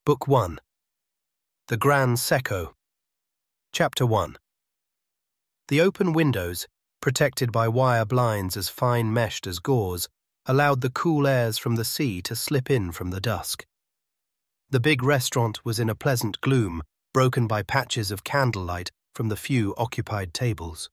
Book 1. The Gran Secco. Chapter 1. The open windows, protected by wire blinds as fine-meshed as gauze, allowed the cool airs from the sea to slip in from the dusk. The big restaurant was in a pleasant gloom, broken by patches of candlelight from the few occupied tables.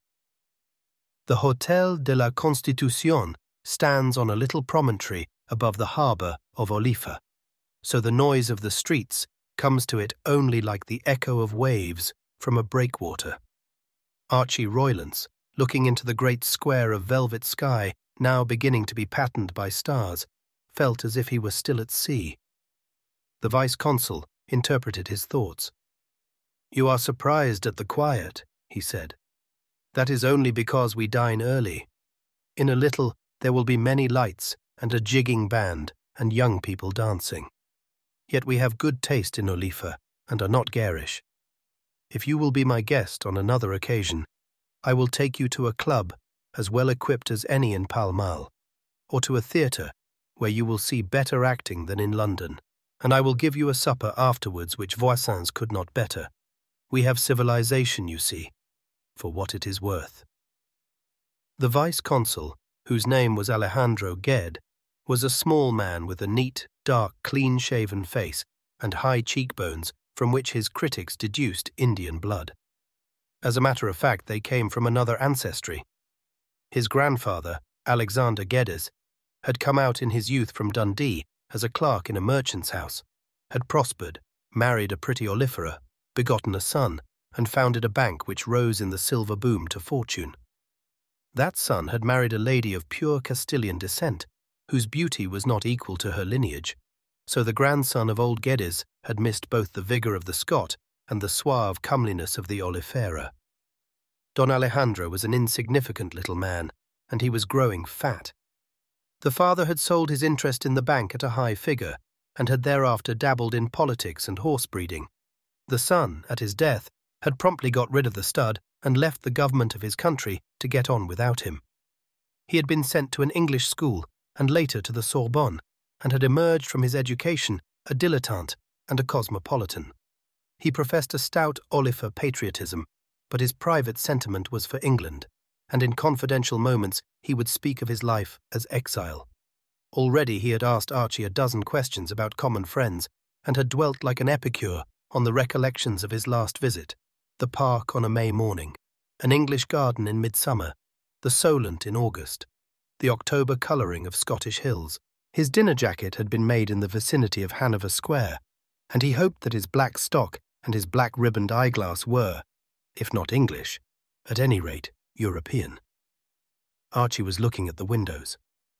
The Hôtel de la Constitution stands on a little promontory above the harbour of Olifa, so the noise of the streets comes to it only like the echo of waves from a breakwater. Archie Roylance, looking into the great square of velvet sky now beginning to be patterned by stars, felt as if he were still at sea. The vice-consul interpreted his thoughts. "You are surprised at the quiet," he said. "That is only because we dine early. In a little there will be many lights and a jigging band and young people dancing. Yet we have good taste in Olifa and are not garish. If you will be my guest on another occasion, I will take you to a club as well equipped as any in Pall Mall, or to a theatre where you will see better acting than in London, and I will give you a supper afterwards which Voisin's could not better. We have civilization, you see, for what it is worth." The vice-consul, whose name was Alejandro Gued, was a small man with a neat, dark, clean-shaven face and high cheekbones from which his critics deduced Indian blood. As a matter of fact, they came from another ancestry. His grandfather, Alexander Geddes, had come out in his youth from Dundee as a clerk in a merchant's house, had prospered, married a pretty Olifera, begotten a son, and founded a bank which rose in the silver boom to fortune. That son had married a lady of pure Castilian descent, whose beauty was not equal to her lineage, so the grandson of old Geddes had missed both the vigour of the Scot and the suave comeliness of the Olifera. Don Alejandro was an insignificant little man, and he was growing fat. The father had sold his interest in the bank at a high figure, and had thereafter dabbled in politics and horse-breeding. The son, at his death, had promptly got rid of the stud and left the government of his country to get on without him. He had been sent to an English school and later to the Sorbonne, and had emerged from his education a dilettante and a cosmopolitan. He professed a stout Olifa patriotism, but his private sentiment was for England, and in confidential moments he would speak of his life as exile. Already he had asked Archie a dozen questions about common friends, and had dwelt like an epicure on the recollections of his last visit, the park on a May morning, an English garden in midsummer, the Solent in August, the October colouring of Scottish hills. His dinner jacket had been made in the vicinity of Hanover Square, and he hoped that his black stock and his black-ribboned eyeglass were, if not English, at any rate European. Archie was looking at the windows.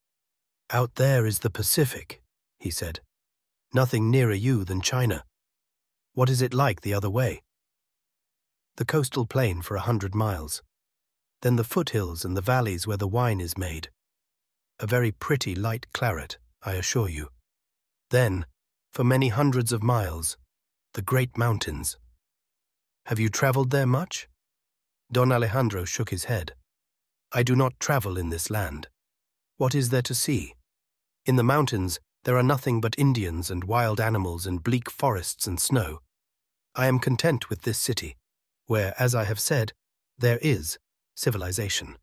"Out there is the Pacific," he said. "Nothing nearer you than China. What is it like the other way?" "The coastal plain for 100 miles. Then the foothills and the valleys where the wine is made. A very pretty light claret, I assure you. Then, for many hundreds of miles, the great mountains. Have you travelled there much?" Don Alejandro shook his head. "I do not travel in this land. What is there to see? In the mountains there are nothing but Indians and wild animals and bleak forests and snow. I am content with this city, where, as I have said, there is civilization.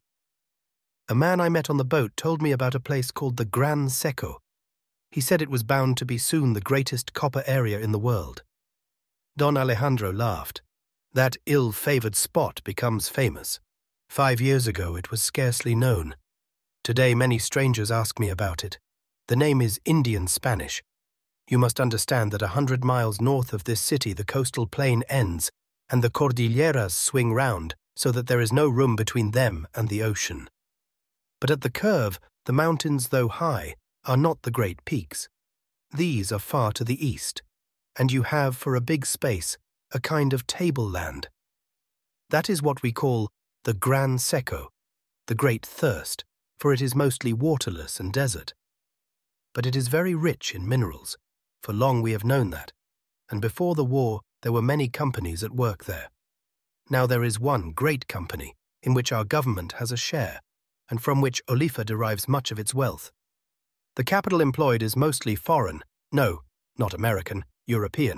A man I met on the boat told me about a place called the Gran Secco. He said it was bound to be soon the greatest copper area in the world." Don Alejandro laughed. "That ill-favoured spot becomes famous. 5 years ago it was scarcely known. Today many strangers ask me about it. The name is Indian Spanish. You must understand that 100 miles north of this city the coastal plain ends, and the Cordilleras swing round, so that there is no room between them and the ocean. But at the curve, the mountains, though high, are not the great peaks. These are far to the east, and you have, for a big space, a kind of tableland. That is what we call the Gran Secco, the great thirst, for it is mostly waterless and desert. But it is very rich in minerals. For long we have known that, and before the war there were many companies at work there. Now there is one great company in which our government has a share, and from which Olifa derives much of its wealth. The capital employed is mostly foreign, no, not American, European.